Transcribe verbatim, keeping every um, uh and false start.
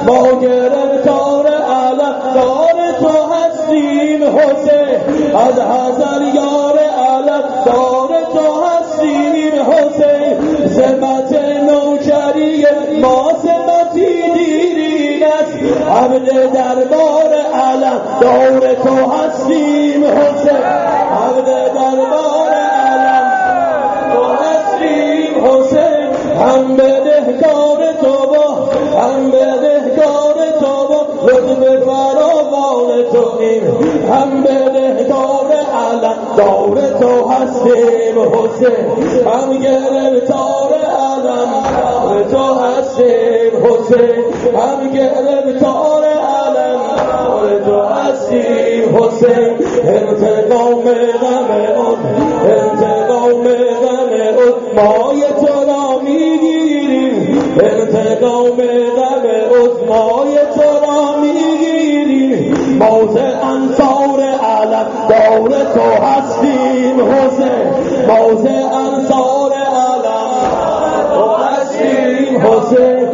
ما گرفتار علم دار تو هستیم حسین، از حذر یار علم دار تو هستیم حسین. سمت نوکری ما سمتی دیرین است، عبد دربار علم دار تو هستیم حسین، عبد دربار علم تو هستیم حسین. هم بدهکار تو با هم بدهکار تو با لطف فراوان تو این، هم بدهکار علم دار تو هستیم حسین، هم گرفتار علم دار تو هستیم حسین، هم گرفتار علم دار تو هستیم حسین. انتقام غم اون انتقام غم اون مای تو را میگیریم، انتقام غم عظمای تو را میگیریم. موضع انصار علم دار تو هستیم حسین، موضع انصار علم تو هستیم حسین.